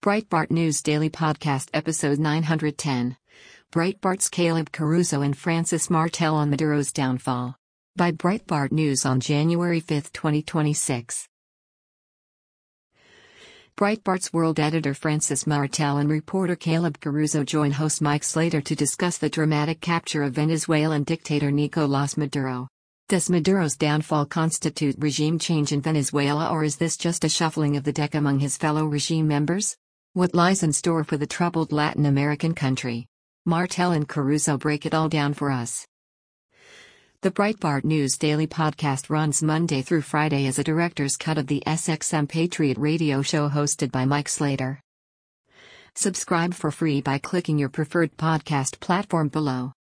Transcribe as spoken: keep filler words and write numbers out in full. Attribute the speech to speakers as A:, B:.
A: Breitbart News Daily Podcast Episode nine hundred ten. Breitbart's Caleb Caruso and Francis Martel on Maduro's downfall. By Breitbart News on January fifth, twenty twenty-six. Breitbart's world editor Francis Martel and reporter Caleb Caruso join host Mike Slater to discuss the dramatic capture of Venezuelan dictator Nicolás Maduro. Does Maduro's downfall constitute regime change in Venezuela, or is this just a shuffling of the deck among his fellow regime members? What lies in store for the troubled Latin American country? Martel and Caruso break it all down for us. The Breitbart News Daily Podcast runs Monday through Friday as a director's cut of the S X M Patriot radio show hosted by Mike Slater. Subscribe for free by clicking your preferred podcast platform below.